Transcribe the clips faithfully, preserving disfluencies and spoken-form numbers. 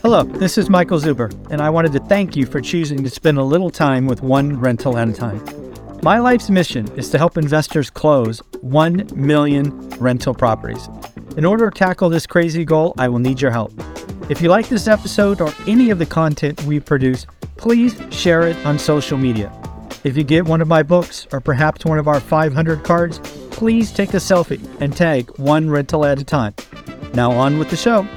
Hello, this is Michael Zuber, and I wanted to thank you for choosing to spend a little time with one rental at a time. My life's mission is to help investors close one million rental properties. In order to tackle this crazy goal, I will need your help. If you like this episode or any of the content we produce, please share it on social media. If you get one of my books or perhaps one of our five hundred cards, please take a selfie and tag one rental at a time. Now on with the show.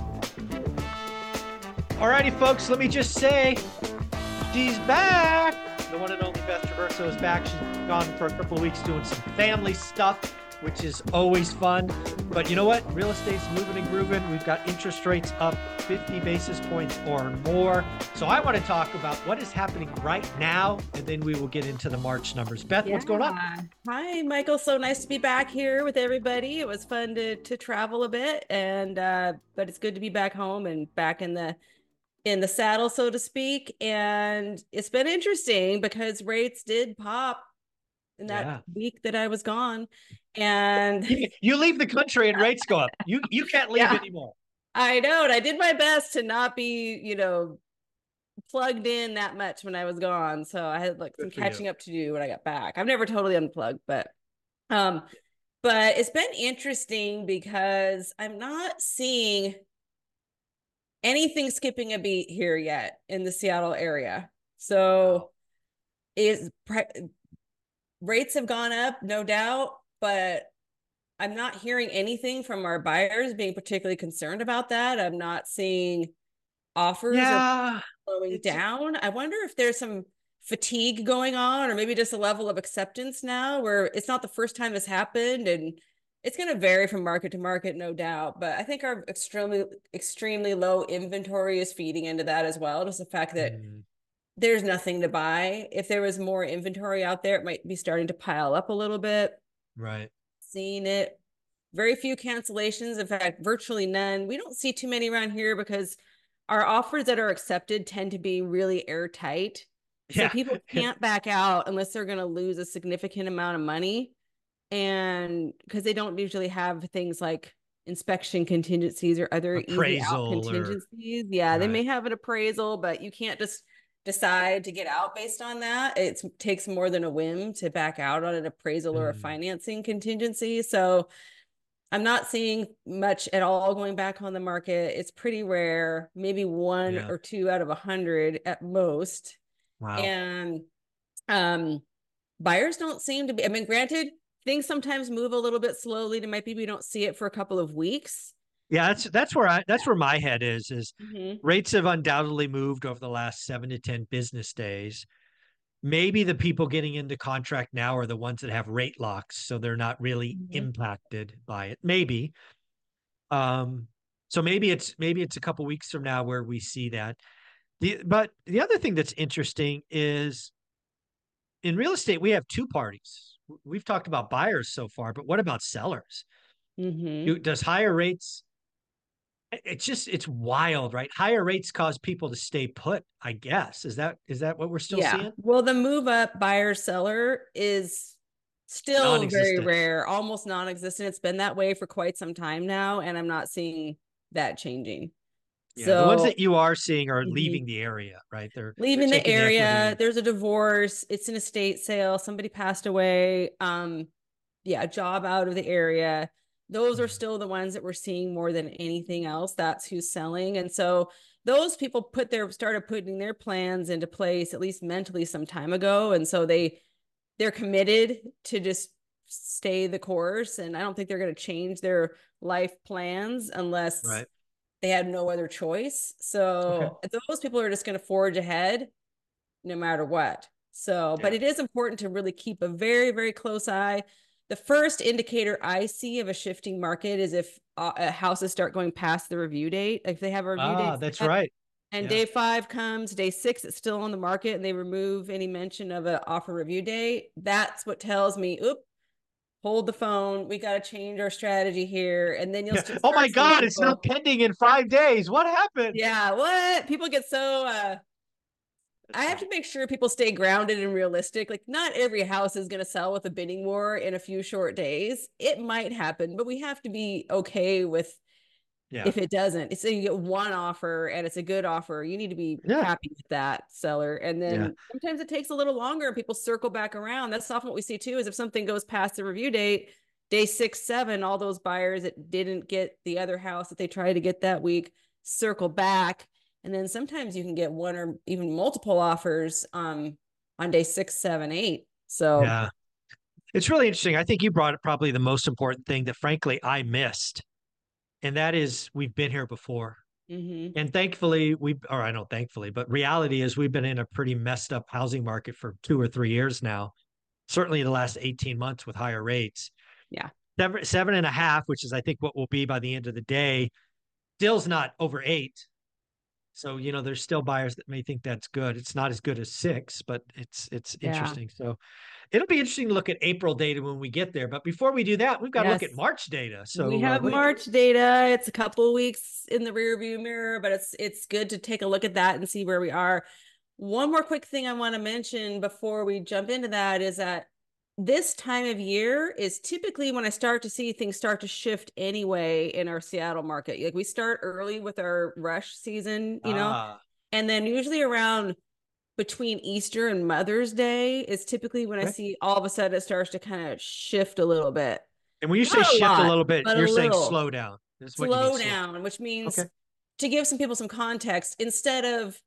Alrighty, folks, let me just say, she's back. The one and only Beth Traverso is back. She's gone for a couple of weeks doing some family stuff, which is always fun. But you know what? Real estate's moving and grooving. We've got interest rates up fifty basis points or more. So I want to talk about what is happening right now, and then we will get into the March numbers. Beth, yeah. What's going on? Hi, Michael. So nice to be back here with everybody. It was fun to to travel a bit, and uh, but it's good to be back home and back in the in the saddle, so to speak. And it's been interesting because rates did pop in that yeah. week that I was gone. And you leave the country and rates go up. You you can't leave yeah. anymore. I know. And I did my best to not be, you know, plugged in that much when I was gone. So I had like some catching you. up to do when I got back. I've never totally unplugged, but um, but it's been interesting because I'm not seeing anything skipping a beat here yet in the Seattle area. So is rates have gone up, no doubt, but I'm not hearing anything from our buyers being particularly concerned about that. I'm not seeing offers yeah. slowing it's... down. I wonder if there's some fatigue going on, or maybe just a level of acceptance now where it's not the first time this happened, and it's going to vary from market to market, no doubt. But I think our extremely, extremely low inventory is feeding into that as well. Just the fact that mm. there's nothing to buy. If there was more inventory out there, it might be starting to pile up a little bit. Right. Seeing it. Very few cancellations. In fact, virtually none. We don't see too many around here because our offers that are accepted tend to be really airtight. So yeah. people can't back out unless they're going to lose a significant amount of money. And because they don't usually have things like inspection contingencies or other easy out contingencies. Or, yeah, right. They may have an appraisal, but you can't just decide to get out based on that. It takes more than a whim to back out on an appraisal mm. or a financing contingency. So I'm not seeing much at all going back on the market. It's pretty rare, maybe one yeah. or two out of a hundred at most. Wow. And um, buyers don't seem to be, I mean, granted, things sometimes move a little bit slowly. It might be we don't see it for a couple of weeks. Yeah, that's that's where I that's where my head is. Is mm-hmm. rates have undoubtedly moved over the last seven to ten business days. Maybe the people getting into contract now are the ones that have rate locks, so they're not really mm-hmm. impacted by it. Maybe. Um. So maybe it's maybe it's a couple weeks from now where we see that. The but the other thing that's interesting is in real estate we have two parties. We've talked about buyers so far, but what about sellers? Mm-hmm. Do, does higher rates, it's just, it's wild, right? Higher rates cause people to stay put, I guess. Is that, is that what we're still yeah. seeing? Well, the move up buyer seller is still very rare, almost non-existent. It's been that way for quite some time now, and I'm not seeing that changing. Yeah, so, the ones that you are seeing are mm-hmm. leaving the area, right? They're leaving they're the area. The There's a divorce. It's an estate sale. Somebody passed away. Um, yeah, a job out of the area. Those mm-hmm. are still the ones that we're seeing more than anything else. That's who's selling. And so those people put their started putting their plans into place, at least mentally, some time ago. And so they they're committed to just stay the course. And I don't think they're going to change their life plans unless right. they had no other choice. So okay. those people are just going to forge ahead no matter what. So, yeah. but it is important to really keep a very, very close eye. The first indicator I see of a shifting market is if uh, houses start going past the review date. If they have a review ah, date. That's right. And yeah. day five comes, day six, it's still on the market, and they remove any mention of an offer review date. That's what tells me, oop, hold the phone. We got to change our strategy here. And then you'll yeah. start oh my God, people, it's not pending in five days. What happened? Yeah. What? People get so, uh, I have to make sure people stay grounded and realistic. Like not every house is going to sell with a bidding war in a few short days. It might happen, but we have to be okay with Yeah. If it doesn't, it's so you get one offer and it's a good offer, you need to be yeah. happy with that seller. And then Yeah. sometimes it takes a little longer and people circle back around. That's often what we see too, is if something goes past the review date, day six, seven, all those buyers that didn't get the other house that they tried to get that week circle back. And then sometimes you can get one or even multiple offers um, on day six, seven, eight. So yeah, it's really interesting. I think you brought up probably the most important thing that frankly I missed. And that is we've been here before. mm-hmm. And thankfully we, or I don't thankfully, but reality is we've been in a pretty messed up housing market for two or three years now. Certainly the last eighteen months with higher rates. Yeah. Seven, seven and a half, which is I think what will be by the end of the day, still's not over eight. So, you know, there's still buyers that may think that's good. It's not as good as six, but it's it's Yeah. interesting. So it'll be interesting to look at April data when we get there. But before we do that, we've got to Yes. look at March data. So we have uh, March data. It's a couple of weeks in the rear view mirror, but it's it's good to take a look at that and see where we are. One more quick thing I want to mention before we jump into that is that this time of year is typically when I start to see things start to shift anyway in our Seattle market. Like we start early with our rush season, you know, ah. and then usually around between Easter and Mother's Day is typically when Okay. I see all of a sudden it starts to kind of shift a little bit. And when you Not say a shift lot, a little bit, but a you're saying little. slow down. That's what you Slow mean, slow. down, which means Okay. to give some people some context, instead of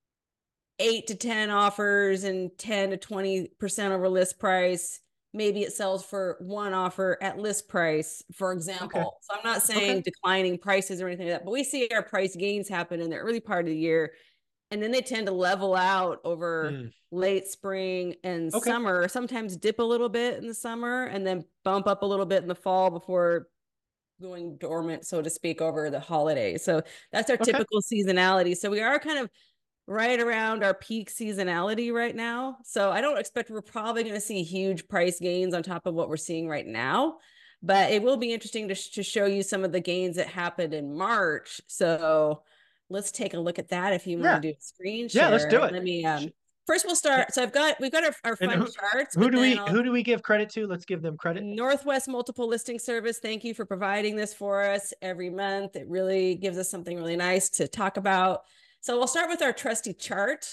eight to ten offers and ten to twenty percent over list price, maybe it sells for one offer at list price, for example. Okay. So I'm not saying Okay. declining prices or anything like that, but we see our price gains happen in the early part of the year. And then they tend to level out over Mm. late spring and Okay. summer, sometimes dip a little bit in the summer and then bump up a little bit in the fall before going dormant, so to speak, over the holidays. So that's our Okay. typical seasonality. So we are kind of right around our peak seasonality right now. So I don't expect we're probably going to see huge price gains on top of what we're seeing right now, but it will be interesting to, to show you some of the gains that happened in March. So let's take a look at that if you Yeah. want to do a screen share. Yeah, let's do it. Let me um first we'll start. So I've got we've got our, our fun who, charts. Who but do we I'll, who do we give credit to? Let's give them credit. Northwest Multiple Listing Service. Thank you for providing this for us every month. It really gives us something really nice to talk about. So we'll start with our trusty chart,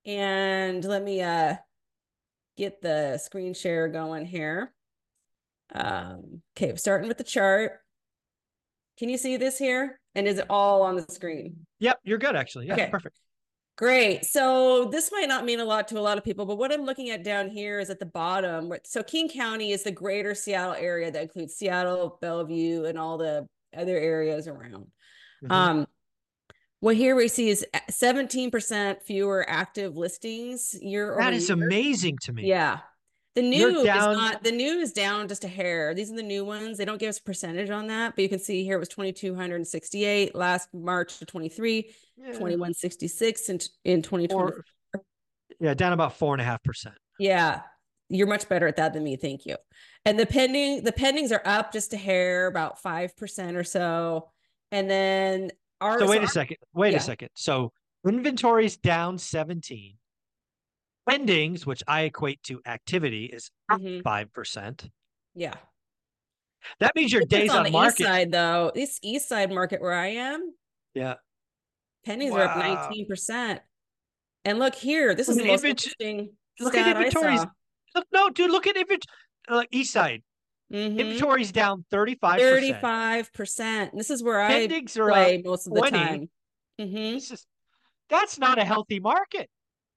and let me uh get the screen share going here. Um, okay, starting with the chart. Can you see this here? And is it all on the screen? Yep, you're good actually. Yeah, okay. Perfect. Great. So this might not mean a lot to a lot of people, but what I'm looking at down here is at the bottom. So King County is the greater Seattle area that includes Seattle, Bellevue, and all the other areas around. Mm-hmm. Um, what here we see is seventeen percent fewer active listings year over year. That is amazing to me. Yeah. The new down... is not, the new is down just a hair. These are the new ones. They don't give us a percentage on that, but you can see here it was two thousand two hundred sixty-eight last March to twenty-three, yeah. twenty-one sixty-six in, in twenty twenty-four. Four, yeah, down about four and a half percent. Yeah. You're much better at that than me. Thank you. And the pending, the pendings are up just a hair, about five percent or so. And then our, so wait so a our, second, wait yeah. a second. So inventory's down seventeen. Pendings, which I equate to activity, is up mm-hmm. five percent. Yeah. That means your days on, on the market. East side, though, this east side market where I am. Yeah. Pendings wow. are up nineteen percent. And look here, this is the most interesting look stat at inventories. I saw. Look, no, dude, look at inventory. Uh, east side. Mm-hmm. Inventory's down thirty-five percent. thirty-five percent. This is where Pendings I play most of the time. Mm-hmm. This is, that's not a healthy market.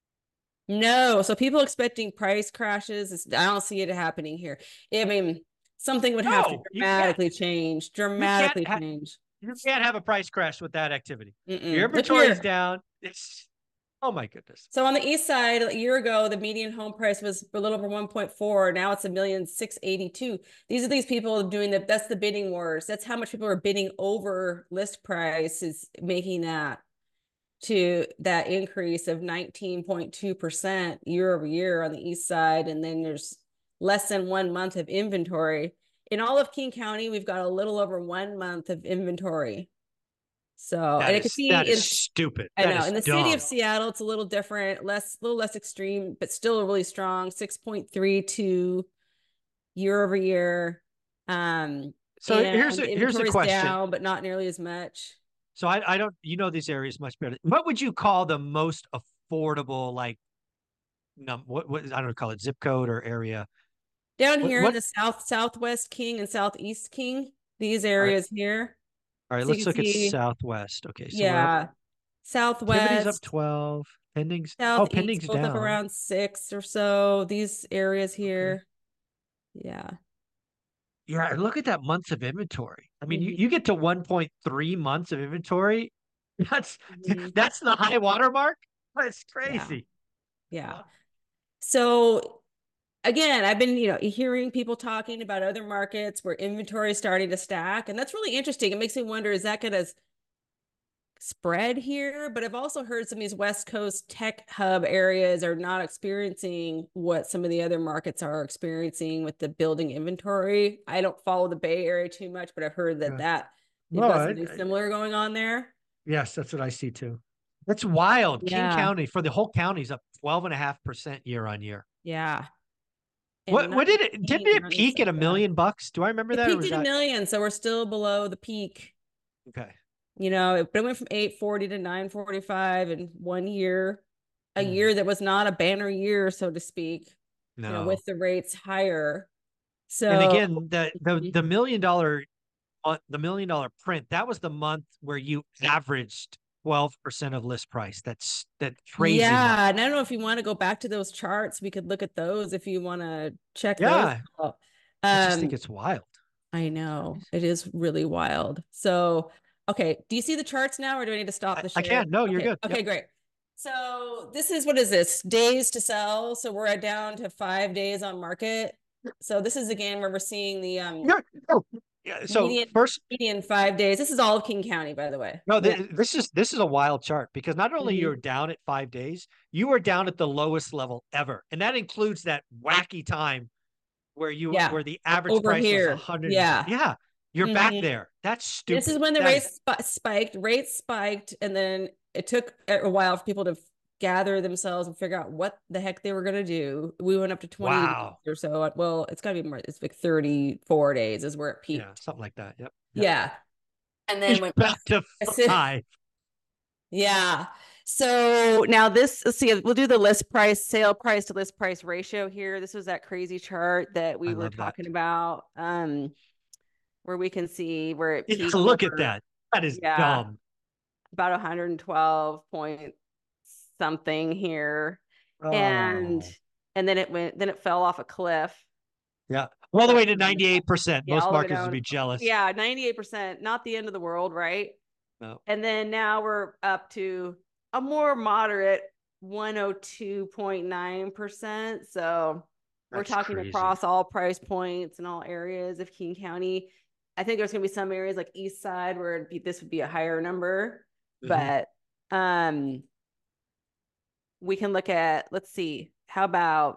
No, so people expecting price crashes, I don't see it happening here. I mean, something would no, have to dramatically change, dramatically you change. You can't have a price crash with that activity. Mm-mm. Your inventory is down. It's, oh my goodness. So on the east side, a year ago, the median home price was a little over one point four. Now it's a million six eighty-two. These are these people doing the, that's the bidding wars. That's how much people are bidding over list price is making that to that increase of nineteen point two percent year over year on the east side. And then there's less than one month of inventory. In all of King County, we've got a little over one month of inventory. So, that and is, I can see that in, is stupid. I that know in the dumb. city of Seattle, it's a little different, less, a little less extreme, but still really strong, six point three two year over year. Um, So and here's a here's a question. Down, but not nearly as much. So I, I don't, you know, these areas much better. What would you call the most affordable, like, num what what I don't know, call it zip code or area? Down What, here what? in the south, southwest King and southeast King, these areas All right, here. all right So let's look see, at Southwest. Okay, so we're up. yeah, Activities up southwest, twelve. Pending's oh, southeast, pending's both up down. around six or so. These areas Okay. here, yeah. Yeah, look at that months of inventory. I mean, Mm-hmm. you, you get to one point three months of inventory. That's Mm-hmm. that's the high water mark. That's crazy. Yeah. yeah. So again, I've been, you know, hearing people talking about other markets where inventory is starting to stack, and that's really interesting. It makes me wonder, is that going to spread here? But I've also heard some of these West Coast tech hub areas are not experiencing what some of the other markets are experiencing with the building inventory. I don't follow the Bay Area too much, but I've heard that yeah. that they've got something I, similar going on there. Yes, that's what I see too. That's wild. Yeah. King County for the whole county is up twelve and a half percent year on year. Yeah. And what what did it did it peak at a million bucks? Do I remember it that? Peaked at that... a million, so we're still below the peak. Okay. You know, it, it went from eight forty to nine forty-five in one year, a mm. year that was not a banner year, so to speak. No. You know, with the rates higher. So and again, the the the million dollar uh, the million dollar print, that was the month where you averaged twelve percent of list price. That's that crazy. Yeah, month. and I don't know if you want to go back to those charts. We could look at those if you want to check yeah. those out. Um, I just think it's wild. I know it is really wild. So. Okay, do you see the charts now, or do I need to stop the share? I can. No, you're okay. good. Okay, yep. Great. So this is, what is this? Days to sell. So we're at down to five days on market. So this is again where we're seeing the um. Yeah. Oh, yeah. So median, first, median five days. This is all of King County, by the way. No, th yeah. this is this is a wild chart because not only mm-hmm. you're down at five days, you are down at the lowest level ever, and that includes that wacky time where you yeah. where the average Over price here. was one hundred. Yeah. Yeah. You're mm-hmm. back there. That's stupid. This is when the that rates is... sp spiked, rates spiked, and then it took a while for people to gather themselves and figure out what the heck they were going to do. We went up to twenty wow. or so. Well, it's got to be more. It's like thirty-four days is where it peaked. Yeah, something like that. Yep. yep. Yeah. And then went back to five. Yeah. So now this, let's see, we'll do the list price, sale price to list price ratio here. This was that crazy chart that we I were talking that. about. Um, where we can see where it peaked. Look over, at that. That is yeah, dumb. About one hundred twelve point something here. Oh. And and then it went, then it fell off a cliff. Yeah. All the way to ninety-eight percent. Yeah, most markets would be jealous. Yeah, ninety-eight percent. Not the end of the world, right? No. And then now we're up to a more moderate one oh two point nine percent. So we're That's talking crazy. across all price points and all areas of King County. I think there's going to be some areas like East Side where it'd be, this would be a higher number, mm-hmm. but um, we can look at, let's see, how about,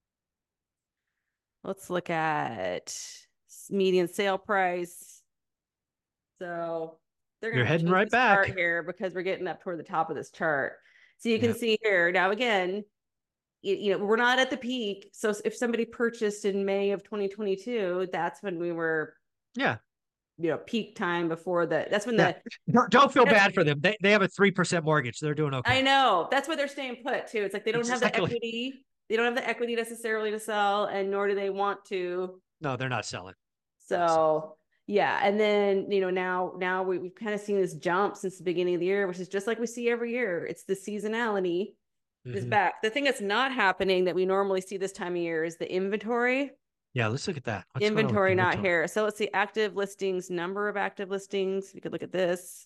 let's look at median sale price. So they're going You're heading right back here because we're getting up toward the top of this chart. So you can yeah. see here now again, you, you know, we're not at the peak. So if somebody purchased in May of twenty twenty-two, that's when we were yeah. you know, peak time before the, that's when yeah. the, don't, don't feel bad for them. They, they have a three percent mortgage. They're doing okay. I know. That's why they're staying put too. It's like, they don't exactly. have the equity. They don't have the equity necessarily to sell, and nor do they want to. No, they're not selling. So not selling. yeah. And then, you know, now, now we, we've kind of seen this jump since the beginning of the year, which is just like we see every year. It's the seasonality mm-hmm. is back. The thing that's not happening that we normally see this time of year is the inventory. Yeah, let's look at that. What's inventory, not inventory? Here. So let's see, active listings, number of active listings. We could look at this.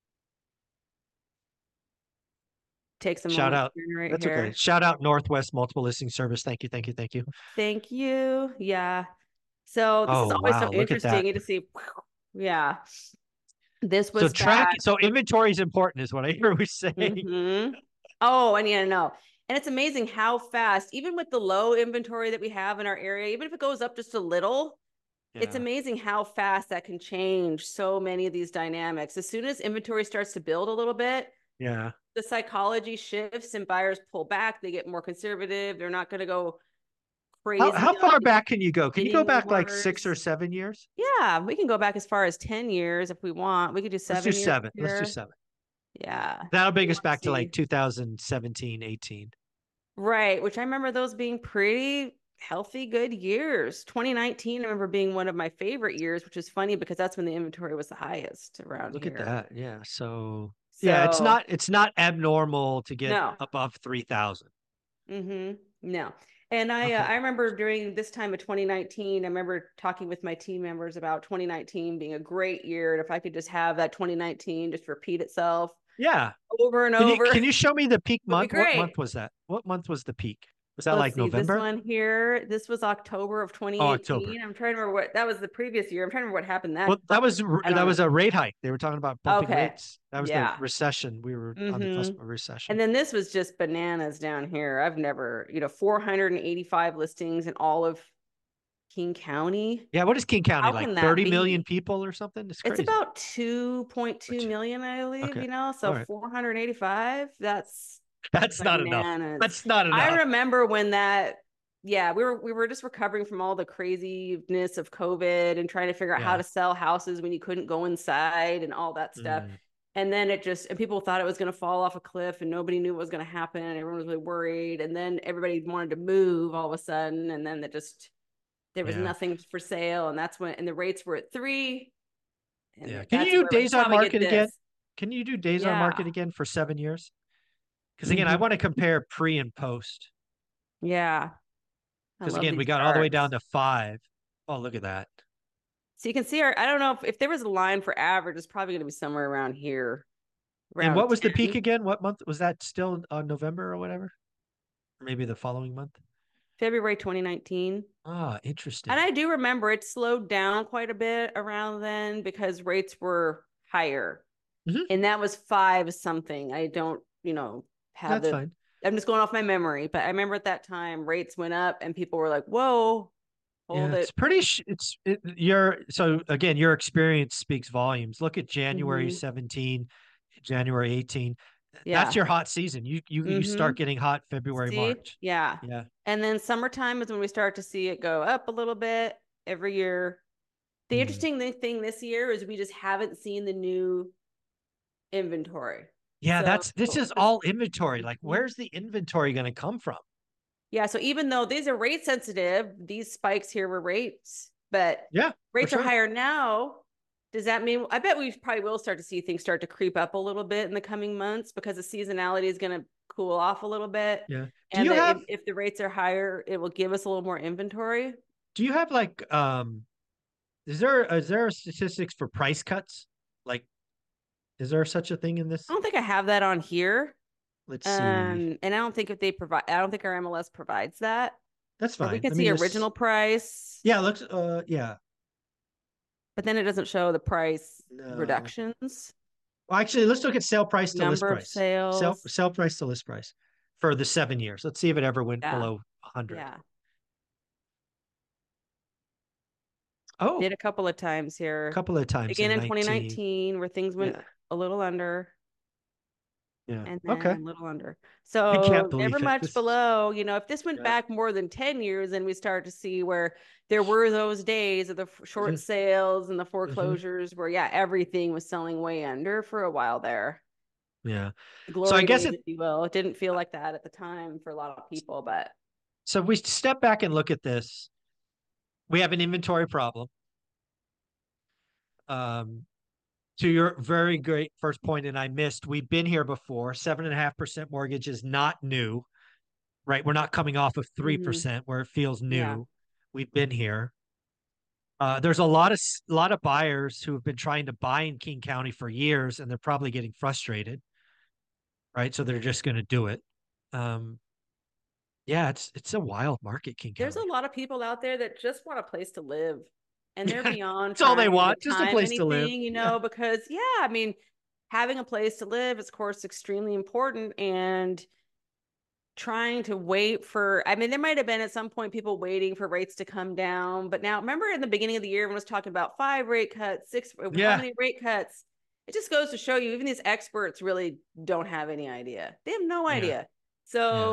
Take some shout out. Right That's here. okay. Shout out Northwest Multiple Listing Service. Thank you, thank you, thank you. Thank you. Yeah. So this oh, is always wow. so look interesting to see. Yeah. This was so track. Bad. So inventory is important, is what I hear we saying. Mm-hmm. Oh, and yeah, no. And it's amazing how fast, even with the low inventory that we have in our area, even if it goes up just a little, yeah. it's amazing how fast that can change so many of these dynamics. As soon as inventory starts to build a little bit, yeah, the psychology shifts and buyers pull back. They get more conservative. They're not going to go crazy. How, how far back can you go? Can you go back wars. like six or seven years? Yeah, we can go back as far as ten years if we want. We could do seven Let's do years seven. here. Let's do seven. Yeah. That'll bring us back to like two thousand seventeen, eighteen. Right, which I remember those being pretty healthy, good years. twenty nineteen, I remember being one of my favorite years, which is funny because that's when the inventory was the highest around Look here. at that. Yeah. So, so yeah, it's not it's not abnormal to get no. above three thousand. Mm-hmm. No. And I okay. uh, I remember during this time of twenty nineteen, I remember talking with my team members about twenty nineteen being a great year. And if I could just have that twenty nineteen just repeat itself. Yeah. Over and can over. You, can you show me the peak month? What month was that? What month was the peak? Was that Let's like see, November? This one here, this was October of twenty eighteen. Oh, October. I'm trying to remember what that was the previous year. I'm trying to remember what happened that. Well, that was that know. was a rate hike. They were talking about bumping okay. rates. That was yeah. the recession. We were mm-hmm. on the cusp of recession. And then this was just bananas down here. I've never, you know, four hundred eighty-five listings in all of King County. Yeah, what is King County? How like thirty million people or something? It's crazy. It's about two point two million, I believe, okay. you know. So right. four hundred eighty-five, that's That's bananas. not enough. That's not enough. I remember when that yeah, we were we were just recovering from all the craziness of COVID and trying to figure out yeah. how to sell houses when you couldn't go inside and all that stuff. Mm. And then it just, and people thought it was going to fall off a cliff and nobody knew what was going to happen. Everyone was really worried. And then everybody wanted to move all of a sudden. And then it just, there was yeah. nothing for sale. And that's when, and the rates were at three. And yeah. Can you do days on market again? Can you do days yeah. on market again for seven years? Because again, mm-hmm. I want to compare pre and post. Yeah. Because again, we got charts. all the way down to five. Oh, look at that. So you can see our, I don't know if, if there was a line for average, it's probably going to be somewhere around here. Around and what was ten. The peak again? What month was that? Still on November or whatever? Or maybe the following month? February twenty nineteen. Ah, interesting. And I do remember it slowed down quite a bit around then because rates were higher. Mm-hmm. And that was five something. I don't, you know, have That's the, fine. I'm just going off my memory, but I remember at that time rates went up and people were like, whoa. Yeah, it's pretty. Sh- it's it, your so again, your experience speaks volumes. Look at January mm-hmm. seventeen, January eighteen. Yeah. That's your hot season. You you mm-hmm. you start getting hot February, see? March. Yeah, yeah. And then summertime is when we start to see it go up a little bit every year. The mm-hmm. interesting thing this year is we just haven't seen the new inventory. Yeah, so, that's this is all inventory. Like, where's the inventory going to come from? Yeah, so even though these are rate sensitive, these spikes here were rates, but yeah, rates sure. are higher now. Does that mean, I bet we probably will start to see things start to creep up a little bit in the coming months because the seasonality is going to cool off a little bit. Yeah. Do and you have, if, if the rates are higher, it will give us a little more inventory. Do you have like, um, is there, is there statistics for price cuts? Like, is there such a thing in this? I don't think I have that on here. Let's see. Um, and I don't think if they provide, I don't think our M L S provides that. That's fine. But we can I see mean, original this... price. Yeah, it looks, uh, yeah. But then it doesn't show the price no. reductions. Well, actually, let's look at sale price to Number list price. Of sales. Sale, sale price to list price for the seven years. Let's see if it ever went yeah. below one hundred. Yeah. Oh. Did a couple of times here. A couple of times. Again in, in twenty nineteen where things went yeah. a little under. Yeah. And then okay. a little under. So never it. much this... below. You know, if this went yeah. back more than ten years, then we start to see where there were those days of the short sales and the foreclosures mm-hmm. where, yeah, everything was selling way under for a while there. Yeah. Glory so I guess days, it, if you will. It didn't feel like that at the time for a lot of people, but. So if we step back and look at this, we have an inventory problem. Um, To your very great first point, and I missed, we've been here before. Seven and a half percent mortgage is not new, right? We're not coming off of three percent mm-hmm. where it feels new. Yeah. We've been here. Uh, there's a lot of a lot of buyers who have been trying to buy in King County for years, and they're probably getting frustrated, right? So they're just going to do it. Um, yeah, it's it's a wild market, King County. There's a lot of people out there that just want a place to live. And they're beyond. That's all they want, just a place anything, to live. You know, yeah. because yeah, I mean, having a place to live is, of course, extremely important. And trying to wait for, I mean, there might have been at some point people waiting for rates to come down. But now, remember in the beginning of the year, everyone was talking about five rate cuts, six, yeah. how many rate cuts? It just goes to show you, even these experts really don't have any idea. They have no idea. Yeah. So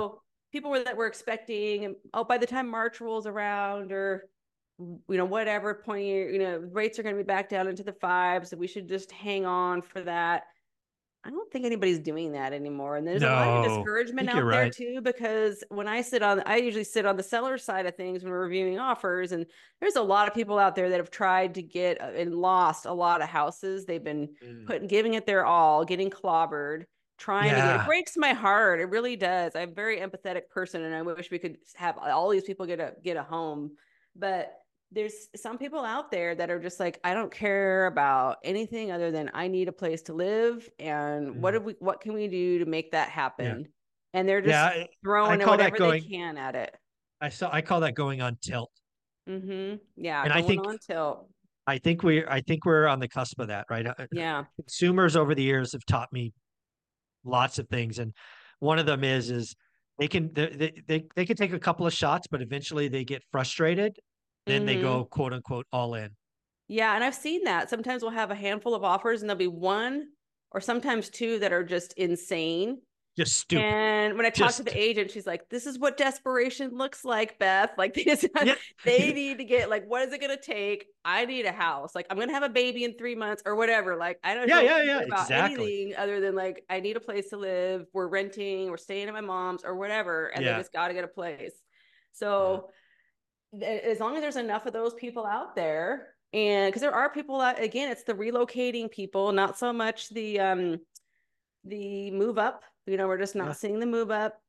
people were that were expecting, and oh, by the time March rolls around, or you know, whatever point, you know, rates are going to be back down into the fives, so we should just hang on for that. I don't think anybody's doing that anymore. And there's No, a lot of I discouragement think you're out there right. too, because when I sit on, I usually sit on the seller side of things when we're reviewing offers. And there's a lot of people out there that have tried to get and lost a lot of houses. They've been Mm. putting, giving it their all, getting clobbered, trying to get, it Yeah. breaks my heart. It really does. I'm a very empathetic person, and I wish we could have all these people get a, get a home. But there's some people out there that are just like, I don't care about anything other than I need a place to live. And Mm. what do we, what can we do to make that happen? Yeah. And they're just Yeah, I- I throwing call that whatever going- they can at it. I saw, I call that going on tilt. Mm-hmm. Yeah. And I going think- on tilt. I think we, I think we're on the cusp of that, right? Uh, Yeah. Consumers over the years have taught me lots of things, and one of them is is they can they they they can take a couple of shots, but eventually they get frustrated, then they Mhm. go quote unquote all in. Yeah, and I've seen that. Sometimes we'll have a handful of offers and there'll be one or sometimes two that are just insane. Just stupid. And when I talk Just- to the agent, she's like, "This is what desperation looks like, Beth. Like they just Yeah. they need to get like, what is it going to take? I need a house. Like I'm going to have a baby in three months or whatever. Like I don't Yeah, know yeah, yeah, about exactly. anything other than like I need a place to live. We're renting. We're staying at my mom's or whatever, and Yeah. they just got to get a place. So th- as long as there's enough of those people out there, and because there are people that again, it's the relocating people, not so much the um the move up. You know, we're just not Yeah. seeing the move up.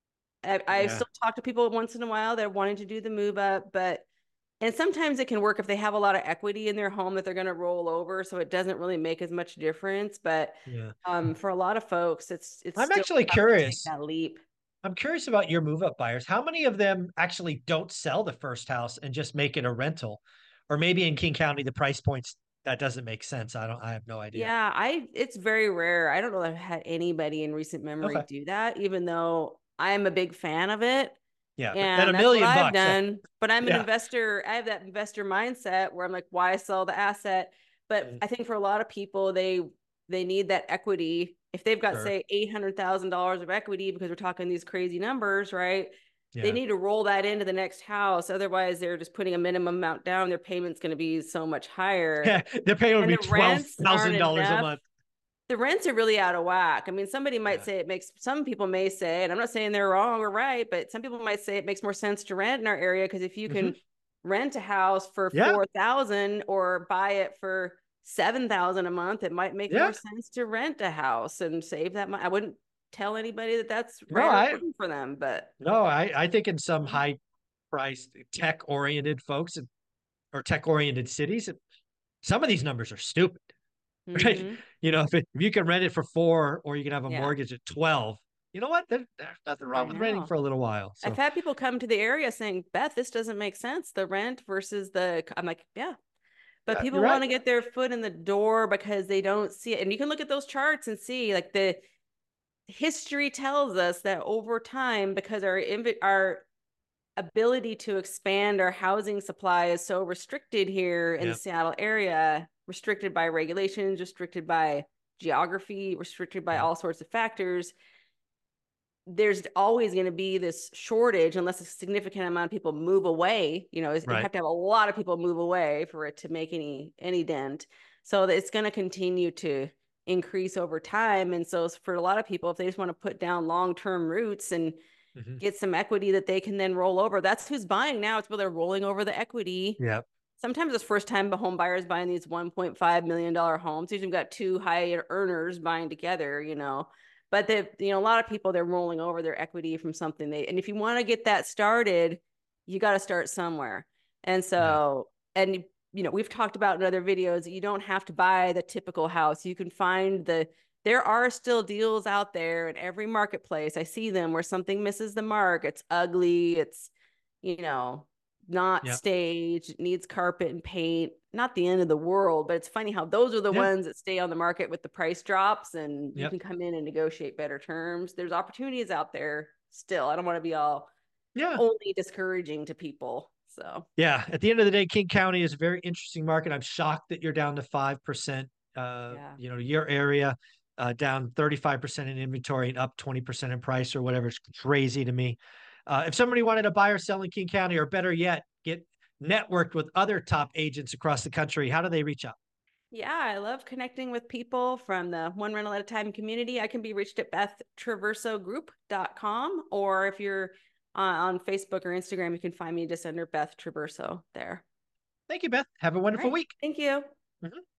I, I Yeah. still talk to people once in a while that are wanting to do the move up, but and sometimes it can work if they have a lot of equity in their home that they're going to roll over, so it doesn't really make as much difference. But Yeah. um, for a lot of folks, it's it's. I'm still actually tough to take curious. that leap. I'm curious about your move up buyers. How many of them actually don't sell the first house and just make it a rental? Or maybe in King County, the price points, that doesn't make sense. I don't, I have no idea. Yeah, I it's very rare. I don't know that I've had anybody in recent memory Okay. do that, even though I'm a big fan of it. Yeah. And And a that's million what I've bucks. done. But I'm an Yeah. investor. I have that investor mindset where I'm like, why sell the asset? But Mm. I think for a lot of people, they they need that equity. If they've got, Sure. say, eight hundred thousand dollars of equity, because we're talking these crazy numbers, right? Yeah. They need to roll that into the next house. Otherwise, they're just putting a minimum amount down. Their payment's going to be so much higher. Yeah. Their payment would And be the twelve rents thousand aren't dollars a enough. month. The rents are really out of whack. I mean, somebody might Yeah. say it makes, some people may say, and I'm not saying they're wrong or right, but some people might say it makes more sense to rent in our area, because if you can rent a house for Yeah. four thousand or buy it for seven thousand a month, it might make Yeah. more sense to rent a house and save that money. I wouldn't tell anybody that that's No, right I- or wrong for them, but No, I, I think in some Mhm. high priced tech oriented folks and- or tech oriented cities, it- some of these numbers are stupid. Right. Mhm. You know, if, it, if you can rent it for four or you can have a Yeah. mortgage at twelve, you know what? There, there's nothing wrong I with renting know. for a little while. So I've had people come to the area saying, Beth, this doesn't make sense. The rent versus the, I'm like, yeah. But Yeah, people you're right. want to get their foot in the door because they don't see it. And you can look at those charts and see like the history tells us that over time, because our inv- our ability to expand our housing supply is so restricted here in Yep. the Seattle area, restricted by regulations, restricted by geography, restricted by Yep. all sorts of factors. There's always going to be this shortage unless a significant amount of people move away. You know, it's- you Right. have to have a lot of people move away for it to make any any dent. So it's going to continue to increase over time. And so for a lot of people, if they just want to put down long-term roots and Mhm. get some equity that they can then roll over, that's who's buying now. It's where they're rolling over the equity. Yeah. Sometimes it's first-time home buyers buying these one point five million dollar homes. Usually, you've got two high earners buying together, you know. But the you know a lot of people, they're rolling over their equity from something they. And if you want to get that started, you got to start somewhere. And so, and you know, we've talked about in other videos that you don't have to buy the typical house. You can find the. There are still deals out there in every marketplace. I see them where something misses the mark. It's ugly. It's, you know, not Yep. staged, it needs carpet and paint. Not the end of the world, but it's funny how those are the Yeah. ones that stay on the market with the price drops, and you Yep. can come in and negotiate better terms. There's opportunities out there still. I don't want to be all Yeah. only discouraging to people. So Yeah. At the end of the day, King County is a very interesting market. I'm shocked that you're down to five percent, uh, Yeah. you know, your area. uh, down thirty-five percent in inventory and up twenty percent in price or whatever. It's crazy to me. Uh, if somebody wanted to buy or sell in King County, or better yet, get networked with other top agents across the country, how do they reach out? Yeah, I love connecting with people from the One Rental at a Time community. I can be reached at beth traverso group dot com, or if you're uh, on Facebook or Instagram, you can find me just under Beth Traverso there. Thank you, Beth. Have a wonderful right. week. Thank you. Mm-hmm.